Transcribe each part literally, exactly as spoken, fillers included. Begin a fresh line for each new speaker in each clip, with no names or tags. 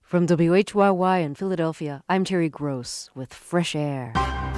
From W H Y Y in Philadelphia, I'm Terry Gross with Fresh Air.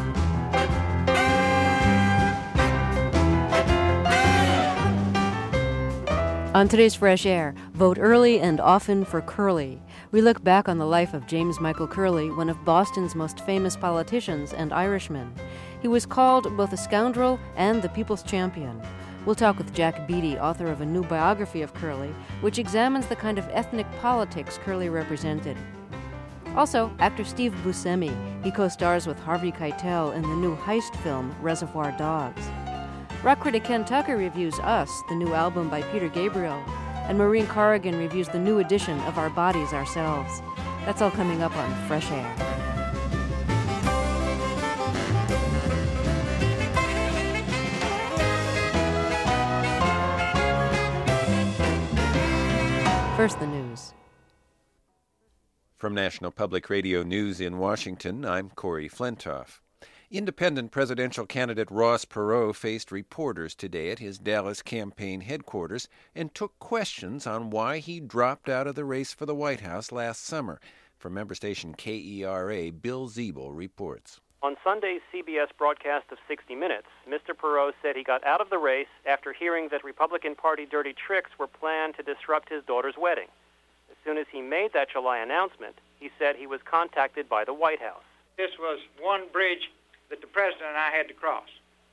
On today's Fresh Air, vote early and often for Curly. We look back on the life of James Michael Curley, one of Boston's most famous politicians and Irishman. He was called both a scoundrel and the people's champion. We'll talk with Jack Beatty, author of a new biography of Curley, which examines the kind of ethnic politics Curley represented. Also, actor Steve Buscemi. He co-stars with Harvey Keitel in the new heist film Reservoir Dogs. Rock critic Ken Tucker reviews Us, the new album by Peter Gabriel. And Maureen Corrigan reviews the new edition of Our Bodies, Ourselves. That's all coming up on Fresh Air. First, the news.
From National Public Radio News in Washington, I'm Corey Flintoff. Independent presidential candidate Ross Perot faced reporters today at his Dallas campaign headquarters and took questions on why he dropped out of the race for the White House last summer. From member station K E R A, Bill Ziebel reports.
On Sunday's C B S broadcast of sixty minutes, Mister Perot said he got out of the race after hearing that Republican Party dirty tricks were planned to disrupt his daughter's wedding. As soon as he made that July announcement, he said he was contacted by the White House.
This was one bridge that the president and I had to cross.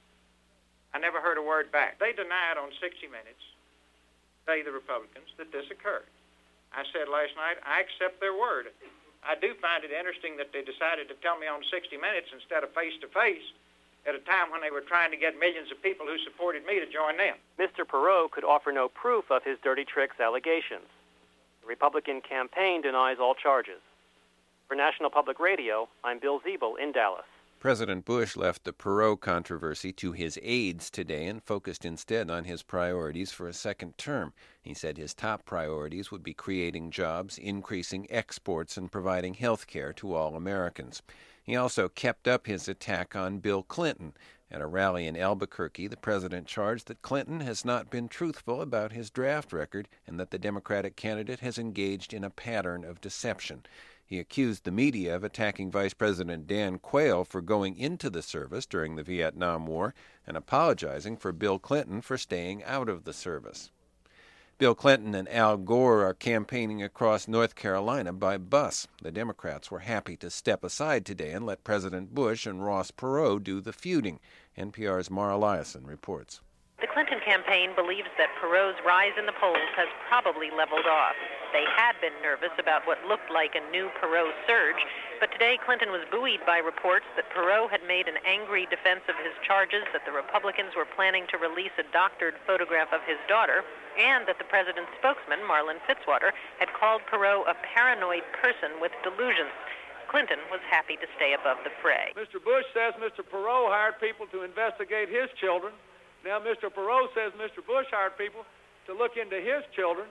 I never heard a word back. They denied on sixty minutes, they, the Republicans, that this occurred. I said last night, I accept their word. I do find it interesting that they decided to tell me on sixty minutes instead of face-to-face at a time when they were trying to get millions of people who supported me to join them.
Mister Perot could offer no proof of his dirty tricks allegations. The Republican campaign denies all charges. For National Public Radio, I'm Bill Ziebel in Dallas.
President Bush left the Perot controversy to his aides today and focused instead on his priorities for a second term. He said his top priorities would be creating jobs, increasing exports, and providing health care to all Americans. He also kept up his attack on Bill Clinton. At a rally in Albuquerque, the president charged that Clinton has not been truthful about his draft record and that the Democratic candidate has engaged in a pattern of deception. He accused the media of attacking Vice President Dan Quayle for going into the service during the Vietnam War and apologizing for Bill Clinton for staying out of the service. Bill Clinton and Al Gore are campaigning across North Carolina by bus. The Democrats were happy to step aside today and let President Bush and Ross Perot do the feuding. N P R's Mara Liasson reports.
The Clinton campaign believes that Perot's rise in the polls has probably leveled off. They had been nervous about what looked like a new Perot surge, but today Clinton was buoyed by reports that Perot had made an angry defense of his charges that the Republicans were planning to release a doctored photograph of his daughter, and that the president's spokesman, Marlin Fitzwater, had called Perot a paranoid person with delusions. Clinton was happy to stay above the fray.
Mister Bush says Mister Perot hired people to investigate his children. Now Mister Perot says Mister Bush hired people to look into his children.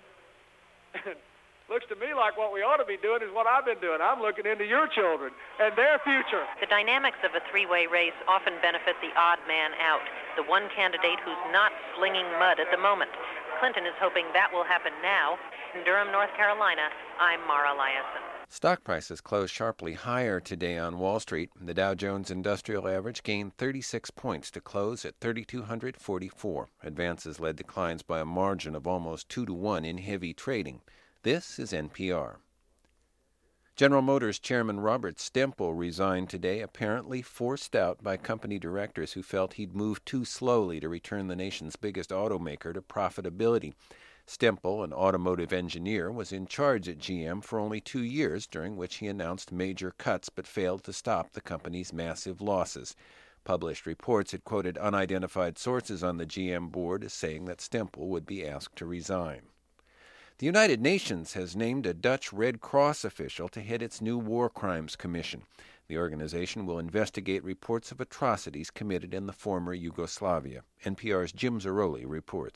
Looks to me like what we ought to be doing is what I've been doing. I'm looking into your children and their future.
The dynamics of a three-way race often benefit the odd man out, the one candidate who's not slinging mud at the moment. Clinton is hoping that will happen now. In Durham, North Carolina, I'm Mara Liasson.
Stock prices closed sharply higher today on Wall Street. The Dow Jones Industrial Average gained thirty-six points to close at three thousand two hundred forty-four. Advances led declines by a margin of almost two to one in heavy trading. This is N P R. General Motors Chairman Robert Stempel resigned today, apparently forced out by company directors who felt he'd moved too slowly to return the nation's biggest automaker to profitability. Stempel, an automotive engineer, was in charge at G M for only two years, during which he announced major cuts but failed to stop the company's massive losses. Published reports had quoted unidentified sources on the G M board as saying that Stempel would be asked to resign. The United Nations has named a Dutch Red Cross official to head its new War Crimes Commission. The organization will investigate reports of atrocities committed in the former Yugoslavia. N P R's Jim Zarroli reports.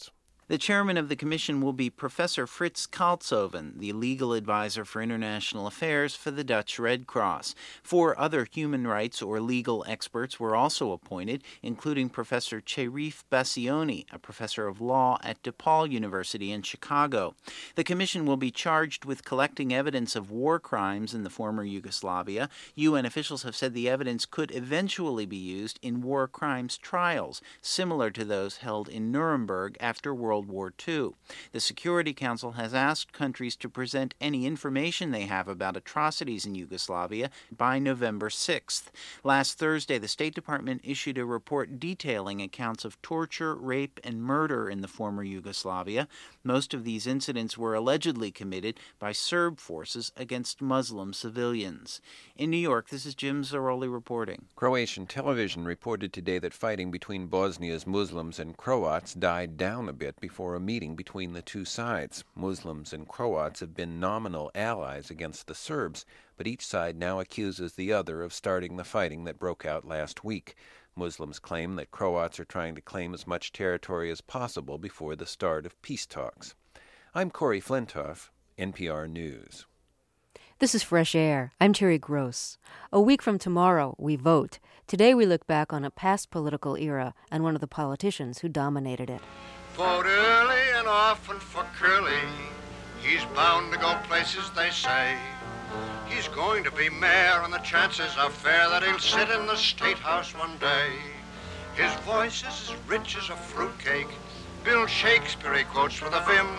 The chairman of the commission will be Professor Frits Kaltzoven, the legal advisor for international affairs for the Dutch Red Cross. Four other human rights or legal experts were also appointed, including Professor Cherif Bassioni, a professor of law at DePaul University in Chicago. The commission will be charged with collecting evidence of war crimes in the former Yugoslavia. U N officials have said the evidence could eventually be used in war crimes trials, similar to those held in Nuremberg after World War Two. The Security Council has asked countries to present any information they have about atrocities in Yugoslavia by November sixth. Last Thursday, the State Department issued a report detailing accounts of torture, rape, and murder in the former Yugoslavia. Most of these incidents were allegedly committed by Serb forces against Muslim civilians. In New York, this is Jim Zaroli reporting.
Croatian television reported today that fighting between Bosnia's Muslims and Croats died down a bit before a meeting between the two sides. Muslims and Croats have been nominal allies against the Serbs, but each side now accuses the other of starting the fighting that broke out last week. Muslims claim that Croats are trying to claim as much territory as possible before the start of peace talks. I'm Corey Flintoff, N P R News.
This is Fresh Air. I'm Terry Gross. A week from tomorrow, we vote. Today we look back on a past political era and one of the politicians who dominated it.
Vote early and often for Curly. He's bound to go places, they say. He's going to be mayor, and the chances are fair that he'll sit in the State House one day. His voice is as rich as a fruitcake. Bill Shakespeare he quotes with a vim.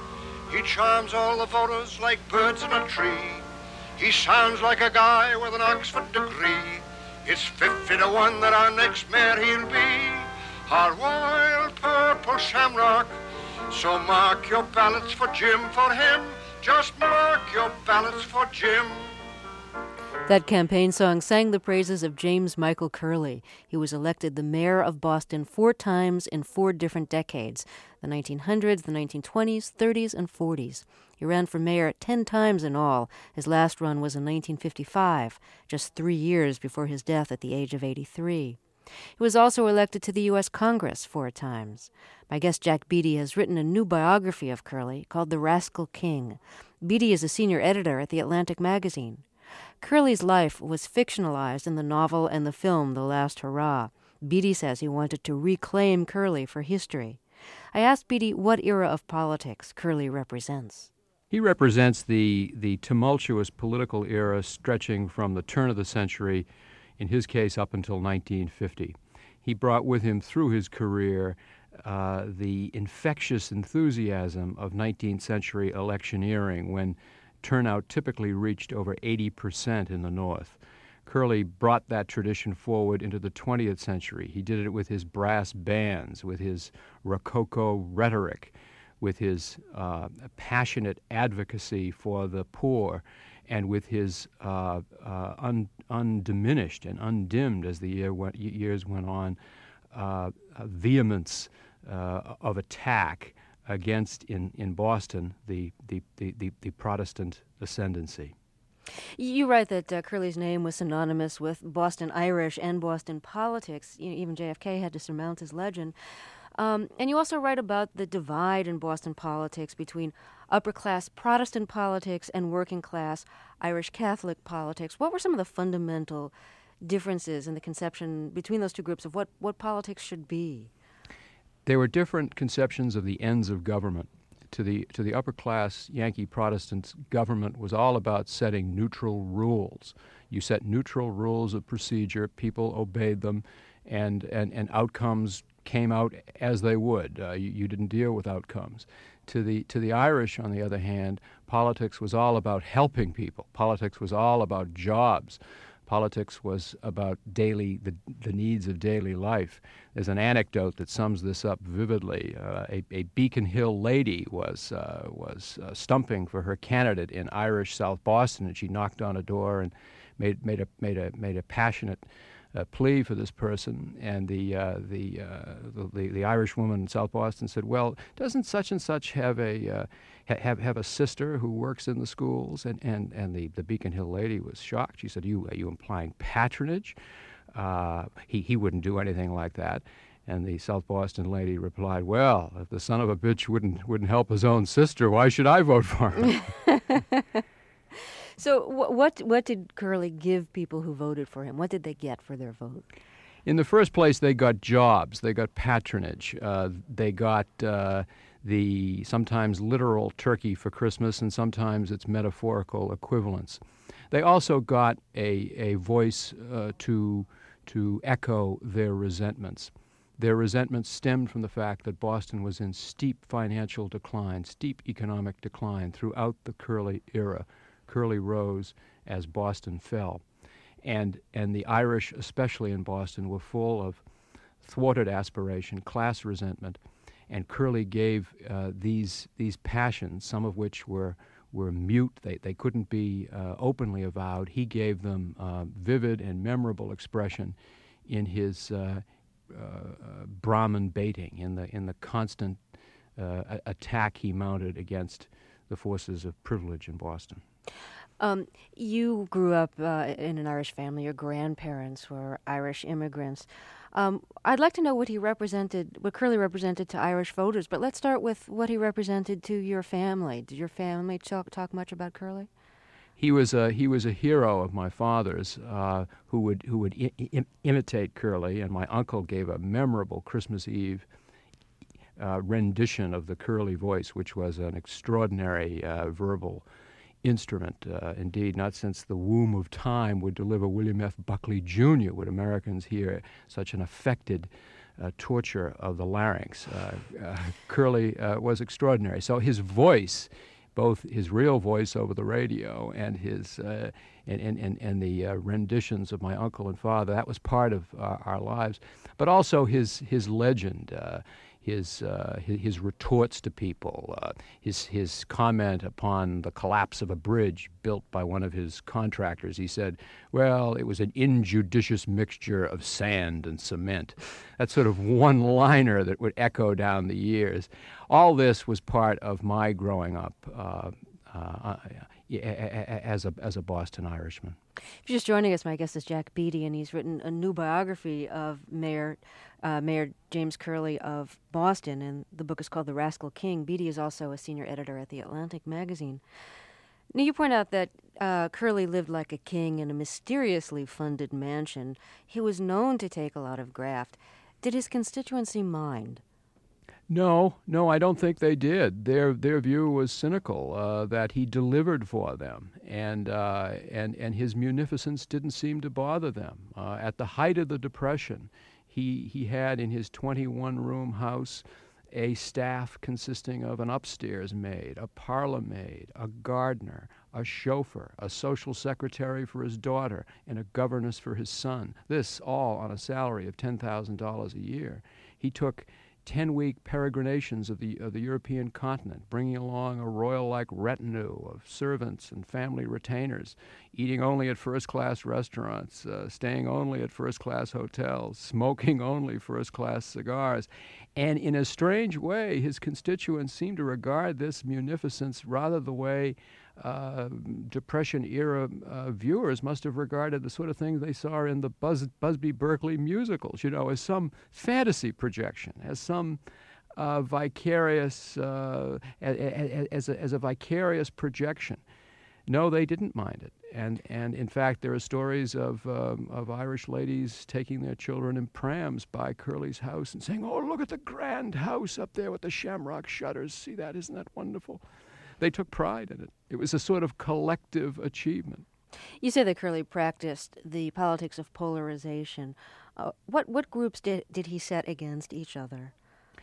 He charms all the voters like birds in a tree. He sounds like a guy with an Oxford degree. It's fifty to one that our next mayor he'll be. Our wild purple shamrock. So mark your ballots for Jim, for him. Just mark your ballots for Jim.
That campaign song sang the praises of James Michael Curley. He was elected the mayor of Boston four times in four different decades, the nineteen hundreds, the nineteen twenties, thirties, and forties. He ran for mayor ten times in all. His last run was in nineteen fifty-five, just three years before his death at the age of eighty-three. He was also elected to the U S Congress four times. My guest Jack Beatty has written a new biography of Curley called The Rascal King. Beatty is a senior editor at The Atlantic magazine. Curley's life was fictionalized in the novel and the film The Last Hurrah. Beatty says he wanted to reclaim Curley for history. I asked Beatty what era of politics Curley represents.
He represents the, the tumultuous political era stretching from the turn of the century, in his case up until nineteen fifty. He brought with him through his career uh, the infectious enthusiasm of nineteenth century electioneering, when turnout typically reached over eighty percent in the North. Curley brought that tradition forward into the twentieth century. He did it with his brass bands, with his Rococo rhetoric, with his uh, passionate advocacy for the poor, and with his uh, uh, un, undiminished and undimmed, as the year went, years went on, uh, vehemence uh, of attack against, in, in Boston, the, the, the, the, the Protestant ascendancy.
You write that uh, Curley's name was synonymous with Boston Irish and Boston politics. You know, even J F K had to surmount his legend. Um, and you also write about the divide in Boston politics between upper-class Protestant politics and working-class Irish Catholic politics. What were some of the fundamental differences in the conception between those two groups of what, what politics should be?
There were different conceptions of the ends of government. To the to the upper-class Yankee Protestants, government was all about setting neutral rules. You set neutral rules of procedure, people obeyed them, and, and, and outcomes came out as they would. Uh, you, you didn't deal with outcomes. To the to the Irish, on the other hand, politics was all about helping people. Politics was all about jobs. Politics was about daily the, the needs of daily life. There's an anecdote that sums this up vividly. Uh, a, a Beacon Hill lady was uh, was uh, stumping for her candidate in Irish South Boston, and she knocked on a door and made made a made a made a passionate uh, plea for this person. And the uh, the, uh, the the the Irish woman in South Boston said, "Well, doesn't such and such have a uh, have have a sister who works in the schools?" And and and the, the Beacon Hill lady was shocked. She said, "You are you implying patronage?" Uh, he he wouldn't do anything like that. And the South Boston lady replied, well, if the son of a bitch wouldn't wouldn't help his own sister, why should I vote for him?
So wh- what what did Curley give people who voted for him? What did they get for their vote?
In the first place, they got jobs, they got patronage, uh, they got uh, the sometimes literal turkey for Christmas and sometimes its metaphorical equivalents. They also got a, a voice uh, to, to echo their resentments. Their resentments stemmed from the fact that Boston was in steep financial decline, steep economic decline throughout the Curley era. Curley rose as Boston fell. And and the Irish, especially in Boston, were full of thwarted aspiration, class resentment, and Curley gave uh, these these passions, some of which were were mute, they they couldn't be uh, openly avowed. He gave them uh, vivid and memorable expression in his uh, uh, uh, Brahmin baiting, in the in the constant uh, attack he mounted against the forces of privilege in Boston.
Um, you grew up uh, in an Irish family. Your grandparents were Irish immigrants. Um, I'd like to know what he represented, what Curley represented to Irish voters, but let's start with what he represented to your family. Did your family talk, talk much about Curley?
He was a he was a hero of my father's, uh, who would who would I- I- imitate Curley, and my uncle gave a memorable Christmas Eve uh, rendition of the Curley voice, which was an extraordinary uh, verbal instrument. Uh, indeed, not since the womb of time would deliver William F. Buckley Junior would Americans hear such an affected uh, torture of the larynx. Uh, uh, Curley uh, was extraordinary. So his voice, both his real voice over the radio and his uh, and, and, and, and the uh, renditions of my uncle and father, that was part of uh, our lives. But also his his legend, uh, his, uh, his his retorts to people, uh, his his comment upon the collapse of a bridge built by one of his contractors. He said, "Well, it was an injudicious mixture of sand and cement." That sort of one-liner that would echo down the years. All this was part of my growing up uh, uh, as a as a Boston Irishman.
If you're just joining us, my guest is Jack Beatty, and he's written a new biography of Mayor uh, Mayor James Curley of Boston, and the book is called The Rascal King. Beatty is also a senior editor at The Atlantic magazine. Now, you point out that uh, Curley lived like a king in a mysteriously funded mansion. He was known to take a lot of graft. Did his constituency mind?
No, no, I don't think they did. Their their view was cynical, uh, that he delivered for them, and uh, and and his munificence didn't seem to bother them. Uh, at the height of the Depression, he he had in his twenty-one room house a staff consisting of an upstairs maid, a parlor maid, a gardener, a chauffeur, a social secretary for his daughter, and a governess for his son. This all on a salary of ten thousand dollars a year. He took ten-week peregrinations of the of the European continent, bringing along a royal-like retinue of servants and family retainers, eating only at first-class restaurants, uh, staying only at first-class hotels, smoking only first-class cigars. And in a strange way, his constituents seem to regard this munificence rather the way uh, Depression-era uh, viewers must have regarded the sort of things they saw in the Bus- Busby Berkeley musicals, you know, as some fantasy projection, as some uh, vicarious, uh, as, as, a, as a vicarious projection. No, they didn't mind it. And and in fact, there are stories of um, of Irish ladies taking their children in prams by Curley's house and saying, "Oh, look at the grand house up there with the shamrock shutters. See that? Isn't that wonderful?" They took pride in it. It was a sort of collective achievement.
You say that Curley practiced the politics of polarization. Uh, what what groups did did he set against each other?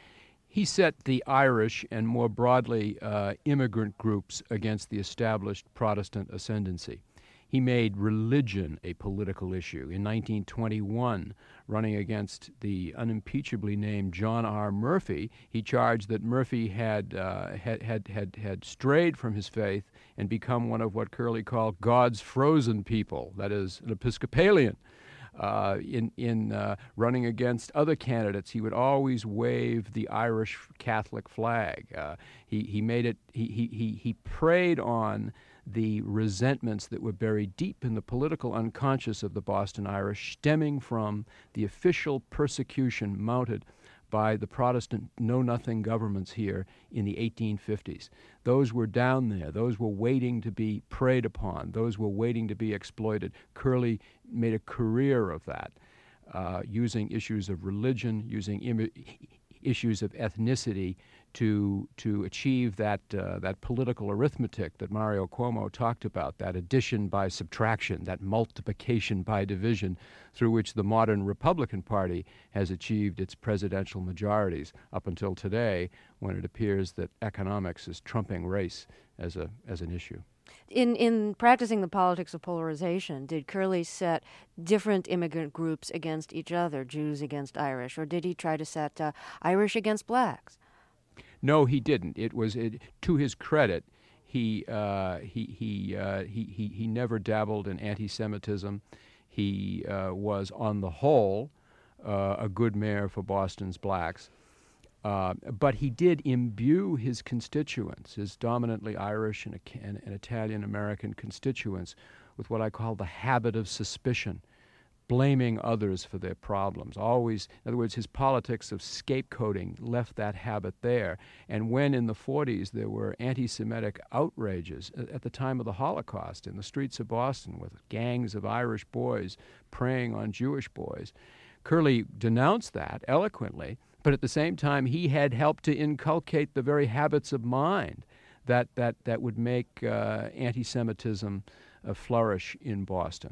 He set the Irish and more broadly uh, immigrant groups against the established Protestant ascendancy. He made religion a political issue. In nineteen twenty-one, running against the unimpeachably named John R. Murphy, he charged that Murphy had, uh, had, had, had, had strayed from his faith and become one of what Curley called God's frozen people, that is, an Episcopalian. Uh, in in uh, running against other candidates, he would always wave the Irish Catholic flag. Uh, he he made it. He he he he preyed on the resentments that were buried deep in the political unconscious of the Boston Irish, stemming from the official persecution mounted by the Protestant know-nothing governments here in the eighteen fifties. Those were down there. Those were waiting to be preyed upon. Those were waiting to be exploited. Curley made a career of that, uh, using issues of religion, using Im- issues of ethnicity to to achieve that uh, that political arithmetic that Mario Cuomo talked about, that addition by subtraction, that multiplication by division, through which the modern Republican Party has achieved its presidential majorities up until today, when it appears that economics is trumping race as a as an issue.
In in practicing the politics of polarization, did Curley set different immigrant groups against each other, Jews against Irish, or did he try to set uh, Irish against blacks?
No, he didn't. It was it, to his credit, he uh, he he, uh, he he he never dabbled in anti-Semitism. He uh, was, on the whole, uh, a good mayor for Boston's blacks. Uh, but he did imbue his constituents, his dominantly Irish and, and, and Italian-American constituents, with what I call the habit of suspicion, blaming others for their problems. Always, in other words, his politics of scapegoating left that habit there. And when in the forties there were anti-Semitic outrages at the time of the Holocaust in the streets of Boston with gangs of Irish boys preying on Jewish boys, Curley denounced that eloquently, but at the same time he had helped to inculcate the very habits of mind that, that, that would make uh, anti-Semitism uh, flourish in Boston.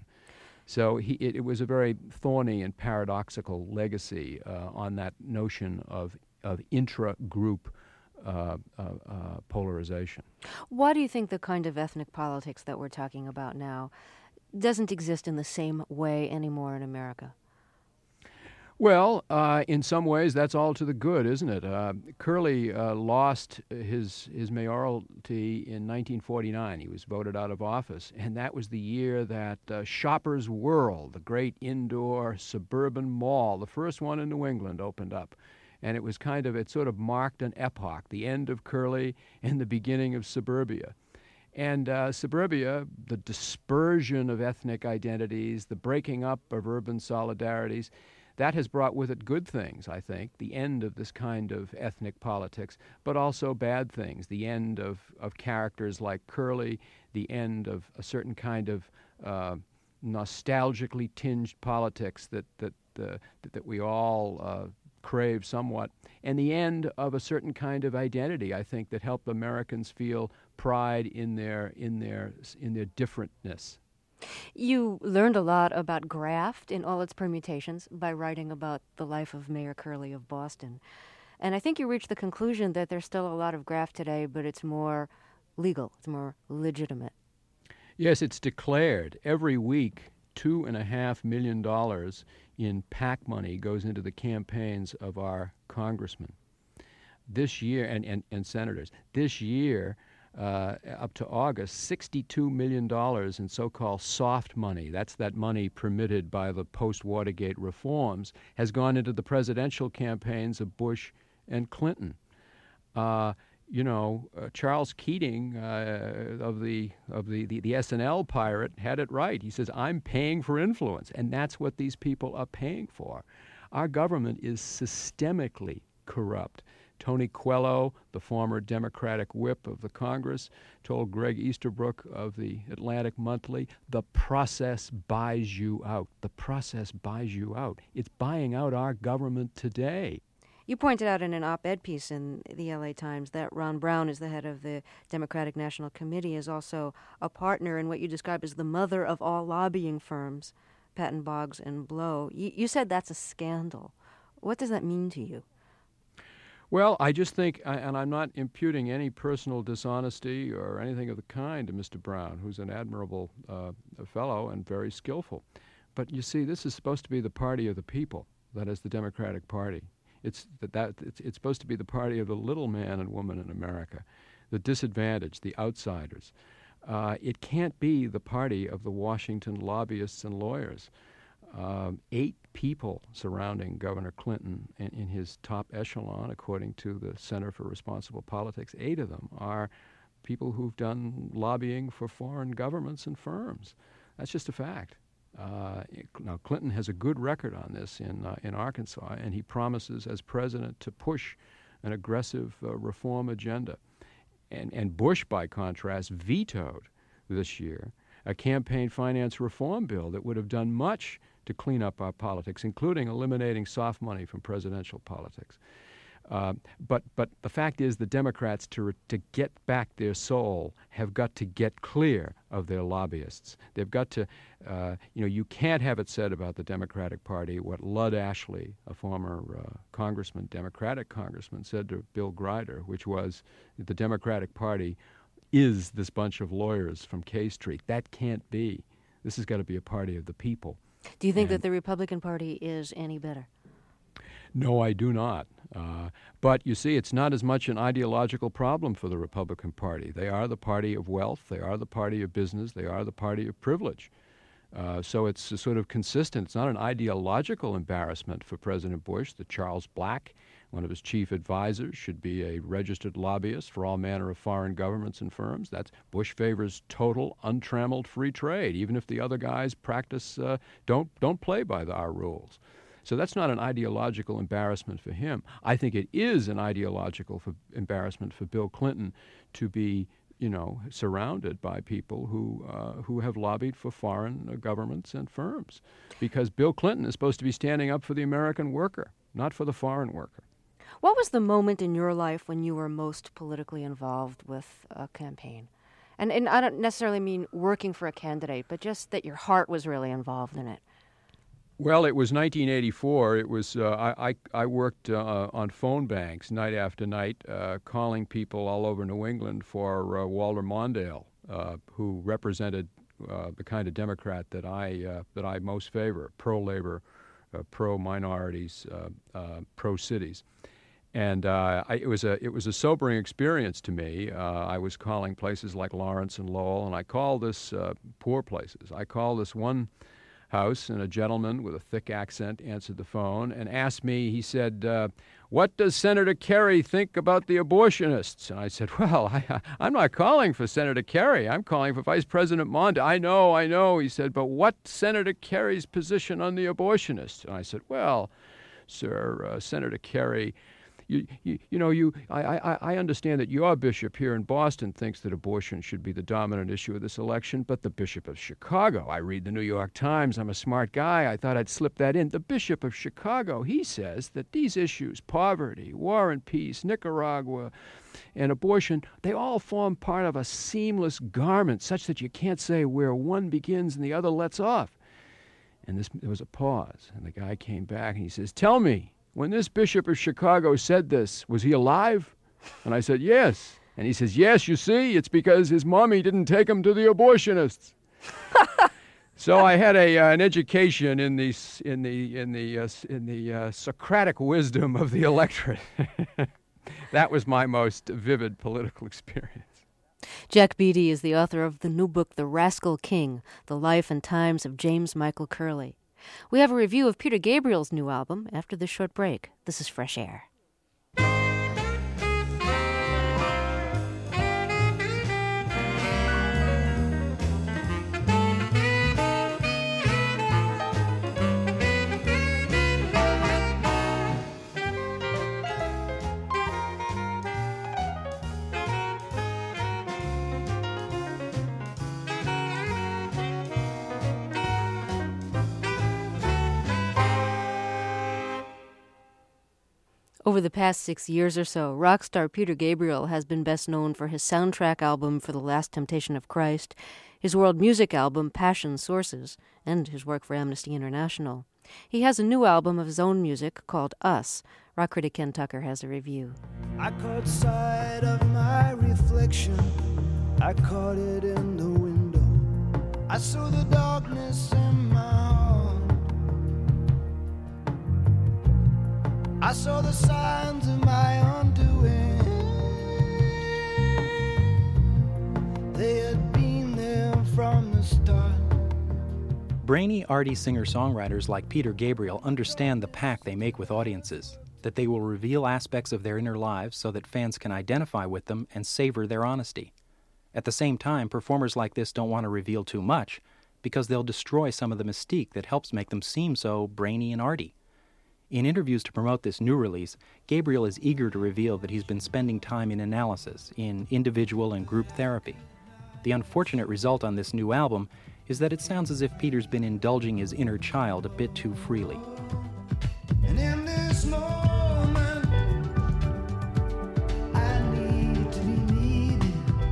So he, it, it was a very thorny and paradoxical legacy uh, on that notion of, of intra-group uh, uh, uh, polarization.
Why do you think the kind of ethnic politics that we're talking about now doesn't exist in the same way anymore in America?
Well, uh, in some ways, that's all to the good, isn't it? Uh, Curley uh, lost his his mayoralty in nineteen forty-nine. He was voted out of office, and that was the year that uh, Shoppers World, the great indoor suburban mall, the first one in New England, opened up. And it was kind of, it sort of marked an epoch, the end of Curley and the beginning of suburbia. And uh, suburbia, the dispersion of ethnic identities, the breaking up of urban solidarities, that has brought with it good things, I think, the end of this kind of ethnic politics, but also bad things, the end of, of characters like Curley, the end of a certain kind of uh, nostalgically tinged politics that, that, uh, that, that we all uh, crave somewhat, and the end of a certain kind of identity, I think, that helped Americans feel pride in their, in their, in their differentness.
You learned a lot about graft in all its permutations by writing about the life of Mayor Curley of Boston. And I think you reached the conclusion that there's still a lot of graft today, but it's more legal, it's more legitimate.
Yes, it's declared. Every week, two and a half million dollars in PAC money goes into the campaigns of our congressmen. This year, and, and, and senators, this year, Uh, up to August, sixty-two million dollars in so-called soft money, that's that money permitted by the post-Watergate reforms, has gone into the presidential campaigns of Bush and Clinton. Uh, you know, uh, Charles Keating uh, of the of the, the, the S N L pirate had it right. He says, I'm paying for influence, and that's what these people are paying for. Our government is systemically corrupt. Tony Coelho, the former Democratic whip of the Congress, told Greg Easterbrook of the Atlantic Monthly, the process buys you out. The process buys you out. It's buying out our government today.
You pointed out in an op-ed piece in the L A Times that Ron Brown, as the head of the Democratic National Committee, is also a partner in what you describe as the mother of all lobbying firms, Patton Boggs and Blow. You, you said that's a scandal. What does that mean to you?
Well, I just think, and I'm not imputing any personal dishonesty or anything of the kind to Mister Brown, who's an admirable uh, fellow and very skillful. But you see, this is supposed to be the party of the people, that is the Democratic Party. It's, that, that, it's, it's supposed to be the party of the little man and woman in America, the disadvantaged, the outsiders. Uh, it can't be the party of the Washington lobbyists and lawyers. Um, eight people surrounding Governor Clinton in, in his top echelon, according to the Center for Responsible Politics, eight of them are people who've done lobbying for foreign governments and firms. That's just a fact. Uh, now, Clinton has a good record on this in uh, in Arkansas, and he promises as president to push an aggressive uh, reform agenda. And, and Bush, by contrast, vetoed this year a campaign finance reform bill that would have done much to clean up our politics, including eliminating soft money from presidential politics. Uh, but but the fact is, the Democrats, to to get back their soul, have got to get clear of their lobbyists. They've got to, uh, you know, you can't have it said about the Democratic Party what Lud Ashley, a former uh, congressman, Democratic congressman, said to Bill Grider, which was the Democratic Party is this bunch of lawyers from K Street. That can't be. This has got to be a party of the people.
Do you think
and
that the Republican Party is any better?
No, I do not. Uh, but you see, it's not as much an ideological problem for the Republican Party. They are the party of wealth. They are the party of business. They are the party of privilege. Uh, so it's a sort of consistent. It's not an ideological embarrassment for President Bush that Charles Black, one of his chief advisors, should be a registered lobbyist for all manner of foreign governments and firms. That's Bush favors total, untrammeled free trade, even if the other guys practice uh, don't don't play by the, our rules. So that's not an ideological embarrassment for him. I think it is an ideological for embarrassment for Bill Clinton to be, you know, surrounded by people who uh, who have lobbied for foreign uh, governments and firms, because Bill Clinton is supposed to be standing up for the American worker, not for the foreign worker.
What was the moment in your life when you were most politically involved with a campaign? And and I don't necessarily mean working for a candidate, but just that your heart was really involved in it.
Well, it was nineteen eighty-four. It was uh, I, I I worked uh, on phone banks night after night, uh, calling people all over New England for uh, Walter Mondale, uh, who represented uh, the kind of Democrat that I uh, that I most favor: pro-labor, uh, pro-minorities, uh, uh, pro-cities. And uh, I, it was a it was a sobering experience to me. Uh, I was calling places like Lawrence and Lowell, and I called this uh, poor places. I called this one house, and a gentleman with a thick accent answered the phone and asked me, he said, uh, what does Senator Kerry think about the abortionists? And I said, well, I, I'm not calling for Senator Kerry. I'm calling for Vice President Mondale. I know, I know, he said, but what's Senator Kerry's position on the abortionists? And I said, well, sir, uh, Senator Kerry, You, you, you know, you. I, I, I understand that your bishop here in Boston thinks that abortion should be the dominant issue of this election, but the Bishop of Chicago, I read the New York Times, I'm a smart guy, I thought I'd slip that in. The Bishop of Chicago, he says that these issues, poverty, war and peace, Nicaragua, and abortion, they all form part of a seamless garment such that you can't say where one begins and the other lets off. And this, there was a pause, and the guy came back and he says, tell me, when this Bishop of Chicago said this, was he alive? And I said, yes. And he says, yes, you see, it's because his mommy didn't take him to the abortionists. So I had a uh, an education in the in the in the uh, in the uh, Socratic wisdom of the electorate. That was my most vivid political experience.
Jack Beatty is the author of the new book, The Rascal King: The Life and Times of James Michael Curley. We have a review of Peter Gabriel's new album after this short break. This is Fresh Air. Over the past six years or so, rock star Peter Gabriel has been best known for his soundtrack album For the Last Temptation of Christ, his world music album Passion Sources, and his work for Amnesty International. He has a new album of his own music called Us. Rock critic Ken Tucker has a review.
I caught sight of my reflection. I caught it in the window. I saw the darkness in my heart. I saw the signs of my undoing. They had been there from the start.
Brainy, arty singer-songwriters like Peter Gabriel understand the pact they make with audiences, that they will reveal aspects of their inner lives so that fans can identify with them and savor their honesty. At the same time, performers like this don't want to reveal too much because they'll destroy some of the mystique that helps make them seem so brainy and arty. In interviews to promote this new release, Gabriel is eager to reveal that he's been spending time in analysis, in individual and group therapy. The unfortunate result on this new album is that it sounds as if Peter's been indulging his inner child a bit too freely.
And in this moment, I need to be needed.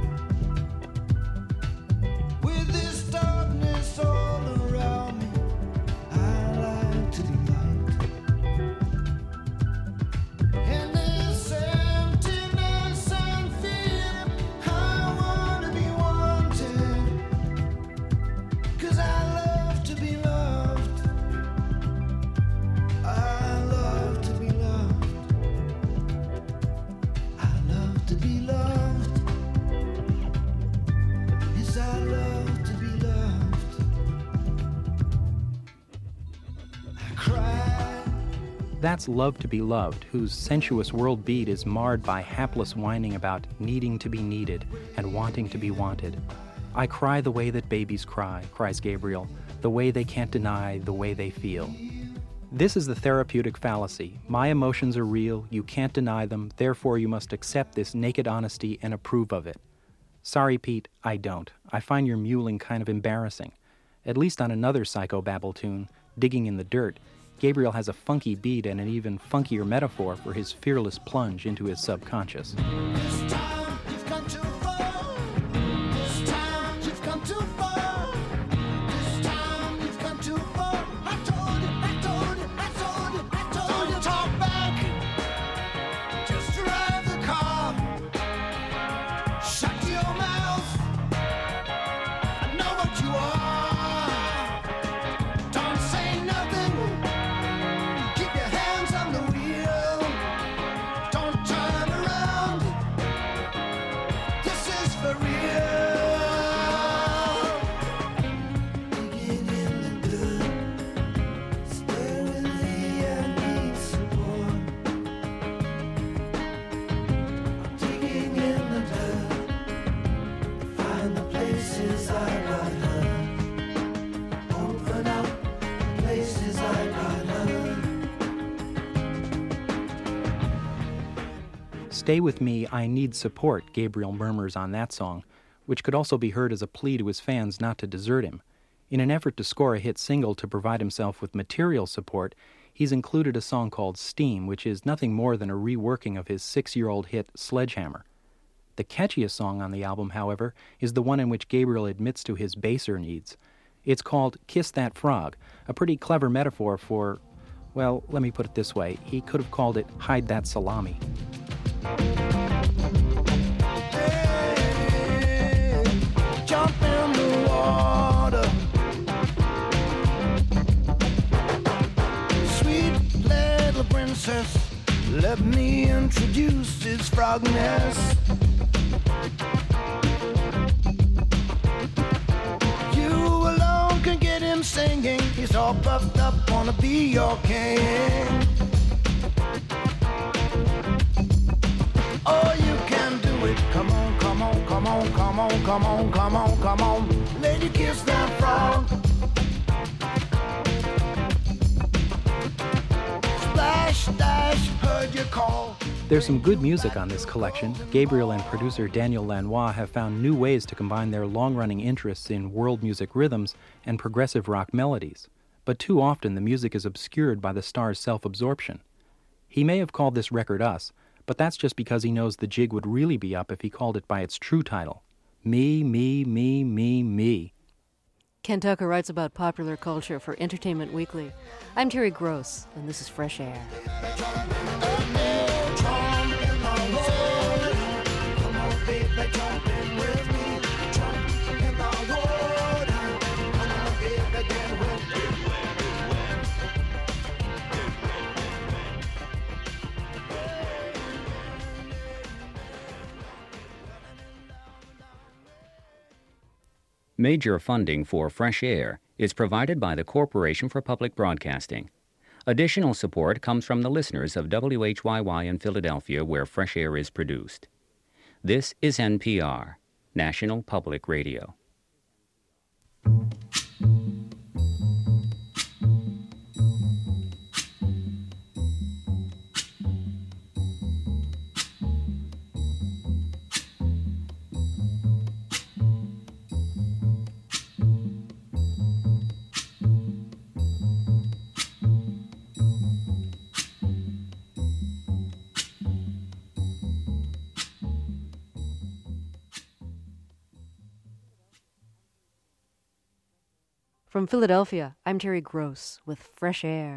With this darkness all around me, I like to be light. In this emptiness and fear, I want to be wanted. 'Cause I love to be loved. I love to be loved. I love to be loved. Yes, I love to be loved. I cry.
That's Love to Be Loved, whose sensuous world beat is marred by hapless whining about needing to be needed and wanting to be wanted. I cry the way that babies cry, cries Gabriel, the way they can't deny, the way they feel. This is the therapeutic fallacy. My emotions are real, you can't deny them, therefore you must accept this naked honesty and approve of it. Sorry, Pete, I don't. I find your mewling kind of embarrassing. At least on another psychobabble tune, Digging in the Dirt, Gabriel has a funky beat and an even funkier metaphor for his fearless plunge into his subconscious.
This time you've come too far. This time you've come too far. This time you've come too far. I told you, I told you, I told you, I told you. Don't talk back. Just drive the car. Shut your mouth. I know what you are. Don't say nothing. Keep your hands on the wheel. Don't turn around. This is for real. Digging in the dirt. Sparingly, I need support. I'm digging in the dirt to find the places I got hurt. Open up the places I got hurt.
Stay with me, I need support, Gabriel murmurs on that song, which could also be heard as a plea to his fans not to desert him. In an effort to score a hit single to provide himself with material support, he's included a song called Steam, which is nothing more than a reworking of his six-year-old hit Sledgehammer. The catchiest song on the album, however, is the one in which Gabriel admits to his baser needs. It's called Kiss That Frog, a pretty clever metaphor for, well, let me put it this way, he could have called it Hide That Salami.
Hey, jump in the water. Sweet little princess, let me introduce this frog nest. You alone can get him singing. He's all puffed up, wanna be your king. Oh, you can do it. Come on, come on, come on, come on, come on, come on, come on. Lady, kiss that frog. Splash, dash, heard your call.
There's some good music on this collection. Gabriel and producer Daniel Lanois have found new ways to combine their long-running interests in world music rhythms and progressive rock melodies. But too often the music is obscured by the star's self-absorption. He may have called this record Us, but that's just because he knows the jig would really be up if he called it by its true title. Me, me, me, me, me.
Ken Tucker writes about popular culture for Entertainment Weekly. I'm Terry Gross, and this is Fresh Air.
Major funding for Fresh Air is provided by the Corporation for Public Broadcasting. Additional support comes from the listeners of W H Y Y in Philadelphia, where Fresh Air is produced. This is N P R. National Public Radio.
From Philadelphia, I'm Terry Gross with Fresh Air.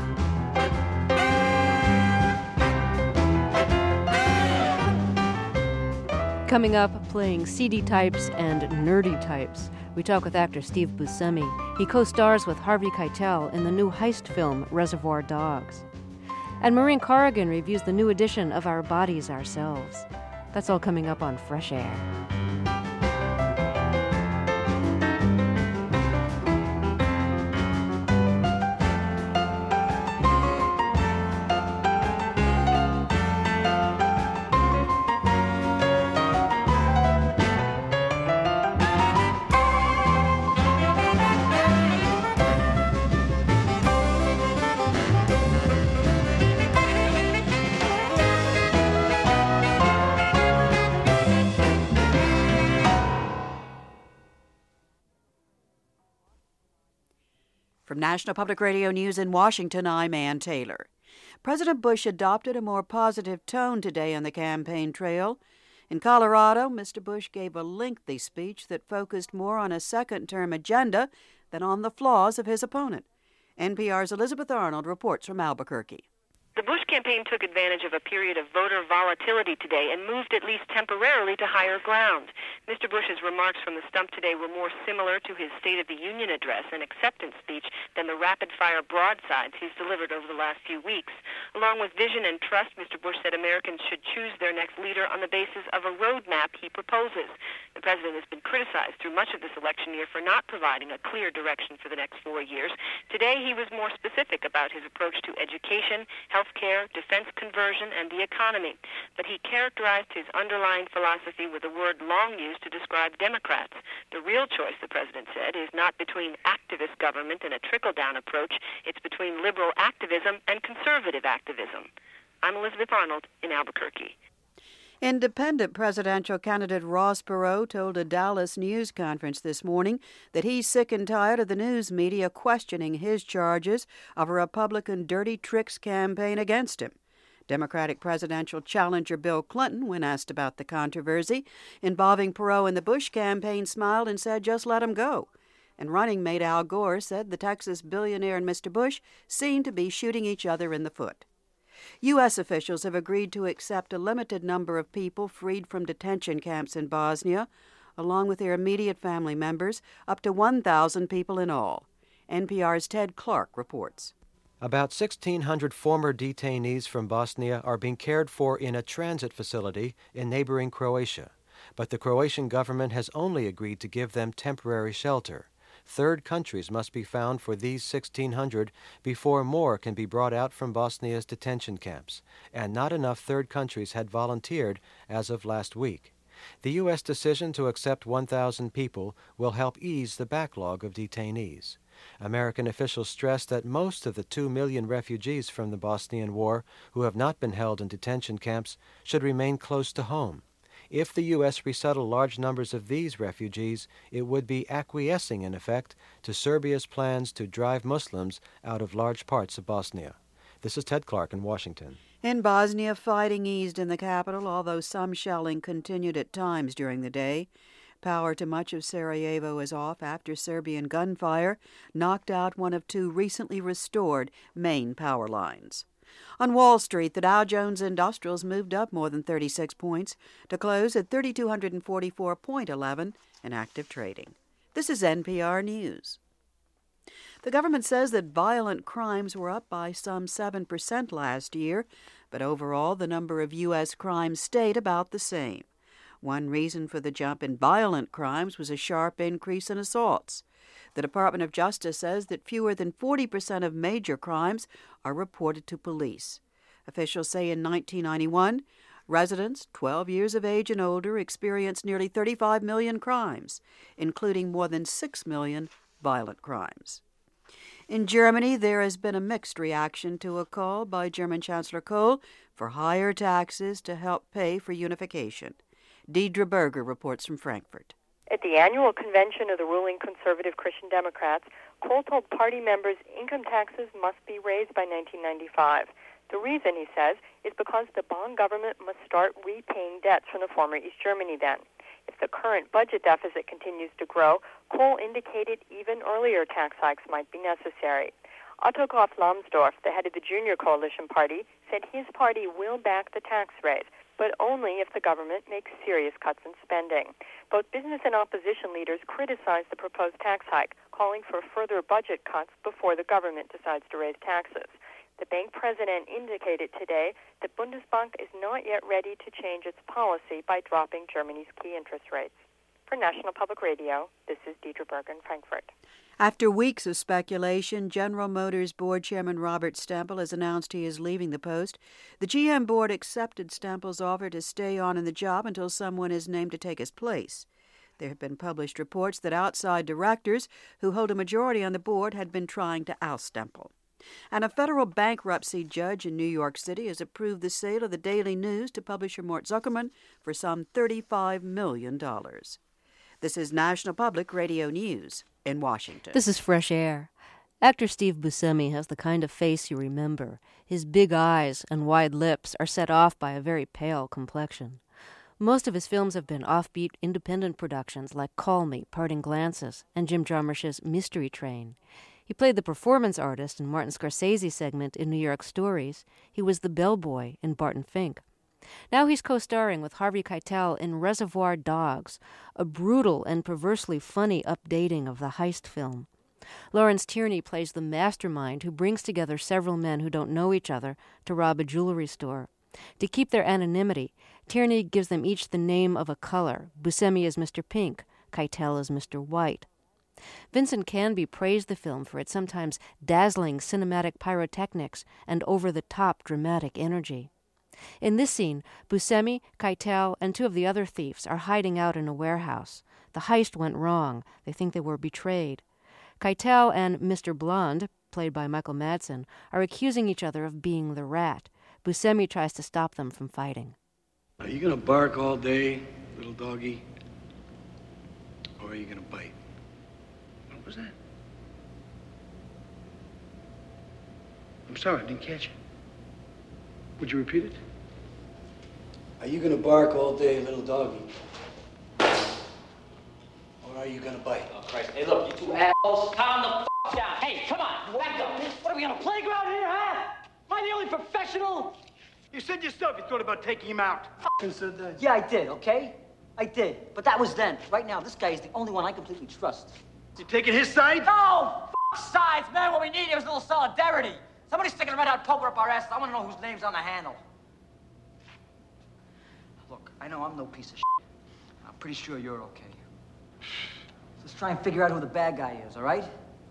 Coming up, playing seedy types and nerdy types. We talk with actor Steve Buscemi. He co-stars with Harvey Keitel in the new heist film Reservoir Dogs. And Maureen Corrigan reviews the new edition of Our Bodies, Ourselves. That's all coming up on Fresh Air.
From National Public Radio News in Washington, I'm Ann Taylor. President Bush adopted a more positive tone today on the campaign trail. In Colorado, Mister Bush gave a lengthy speech that focused more on a second-term agenda than on the flaws of his opponent. N P R's Elizabeth Arnold reports from Albuquerque.
The Bush campaign took advantage of a period of voter volatility today and moved at least temporarily to higher ground. Mister Bush's remarks from the stump today were more similar to his State of the Union address and acceptance speech than the rapid-fire broadsides he's delivered over the last few weeks. Along with vision and trust, Mister Bush said Americans should choose their next leader on the basis of a roadmap he proposes. The president has been criticized through much of this election year for not providing a clear direction for the next four years. Today, he was more specific about his approach to education, health care, defense conversion, and the economy. But he characterized his underlying philosophy with a word long used to describe Democrats. The real choice, the president said, is not between activist government and a trickle-down approach. It's between liberal activism and conservative activism. I'm Elizabeth Arnold in Albuquerque.
Independent presidential candidate Ross Perot told a Dallas news conference this morning that he's sick and tired of the news media questioning his charges of a Republican dirty tricks campaign against him. Democratic presidential challenger Bill Clinton, when asked about the controversy involving Perot and the Bush campaign, smiled and said, "Just let him go." And running mate Al Gore said the Texas billionaire and Mister Bush seemed to be shooting each other in the foot. U S officials have agreed to accept a limited number of people freed from detention camps in Bosnia, along with their immediate family members, up to one thousand people in all. N P R's Ted Clark reports.
About sixteen hundred former detainees from Bosnia are being cared for in a transit facility in neighboring Croatia, but the Croatian government has only agreed to give them temporary shelter. Third countries must be found for these sixteen hundred before more can be brought out from Bosnia's detention camps, and not enough third countries had volunteered as of last week. The U S decision to accept one thousand people will help ease the backlog of detainees. American officials stress that most of the two million refugees from the Bosnian War who have not been held in detention camps should remain close to home. If the U S resettle large numbers of these refugees, it would be acquiescing, in effect, to Serbia's plans to drive Muslims out of large parts of Bosnia. This is Ted Clark in Washington.
In Bosnia, fighting eased in the capital, although some shelling continued at times during the day. Power to much of Sarajevo is off after Serbian gunfire knocked out one of two recently restored main power lines. On Wall Street, the Dow Jones Industrials moved up more than thirty-six points to close at three thousand two hundred forty-four point one one in active trading. This is N P R News. The government says that violent crimes were up by some seven percent last year, but overall the number of U S crimes stayed about the same. One reason for the jump in violent crimes was a sharp increase in assaults. The Department of Justice says that fewer than forty percent of major crimes are reported to police. Officials say in nineteen ninety-one, Residents twelve years of age and older experienced nearly thirty-five million crimes, including more than six million violent crimes. In Germany, there has been a mixed reaction to a call by German Chancellor Kohl for higher taxes to help pay for unification. Deidre Berger reports from Frankfurt.
At the annual convention of the ruling conservative Christian Democrats, Kohl told party members income taxes must be raised by nineteen ninety-five. The reason, he says, is because the Bonn government must start repaying debts from the former East Germany then. If the current budget deficit continues to grow, Kohl indicated even earlier tax hikes might be necessary. Otto Graf Lambsdorff, the head of the Junior Coalition Party, said his party will back the tax raise, but only if the government makes serious cuts in spending. Both business and opposition leaders criticized the proposed tax hike, calling for further budget cuts before the government decides to raise taxes. The bank president indicated today that Bundesbank is not yet ready to change its policy by dropping Germany's key interest rates. For National Public Radio, this is Deidre Berger in Frankfurt.
After weeks of speculation, General Motors Board Chairman Robert Stempel has announced he is leaving the post. The G M board accepted Stempel's offer to stay on in the job until someone is named to take his place. There have been published reports that outside directors who hold a majority on the board had been trying to oust Stempel. And a federal bankruptcy judge in New York City has approved the sale of the Daily News to publisher Mort Zuckerman for some thirty-five million dollars. This is National Public Radio News in Washington.
This is Fresh Air. Actor Steve Buscemi has the kind of face you remember. His big eyes and wide lips are set off by a very pale complexion. Most of his films have been offbeat independent productions like Call Me, Parting Glances, and Jim Jarmusch's Mystery Train. He played the performance artist in Martin Scorsese's segment in New York Stories. He was the bellboy in Barton Fink. Now he's co-starring with Harvey Keitel in Reservoir Dogs, a brutal and perversely funny updating of the heist film. Lawrence Tierney plays the mastermind who brings together several men who don't know each other to rob a jewelry store. To keep their anonymity, Tierney gives them each the name of a color. Buscemi is Mister Pink, Keitel is Mister White. Vincent Canby praised the film for its sometimes dazzling cinematic pyrotechnics and over-the-top dramatic energy. In this scene, Buscemi, Keitel, and two of the other thieves are hiding out in a warehouse. The heist went wrong. They think they were betrayed. Keitel and Mister Blonde, played by Michael Madsen, are accusing each other of being the rat. Buscemi tries to stop them from fighting.
Are you going to bark all day, little doggy? Or are you going to bite? What was that? I'm sorry, I didn't catch it. Would you repeat it? Are you going to bark all day, little doggy? Or are you going to bite?
Oh, Christ. Hey, look, you two assholes, calm the f*** down. Hey, come on, back up. What, are we on a playground here, huh? Am I the only professional?
You said yourself you thought about taking him out. F***ing said that.
Yeah, I did, okay? I did. But that was then. Right now, this guy is the only one I completely trust.
You taking his side?
No! F*** sides, man. What we need here is a little solidarity. Somebody's sticking a red hot poker up our ass. I want to know whose name's on the handle. Look, I know I'm no piece of shit. I'm pretty sure you're okay. Let's try and figure out who the bad guy is, all right?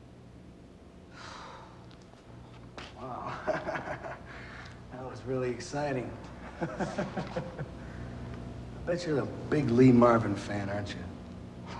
Wow. That was really exciting. I bet you're a big Lee Marvin fan, aren't you?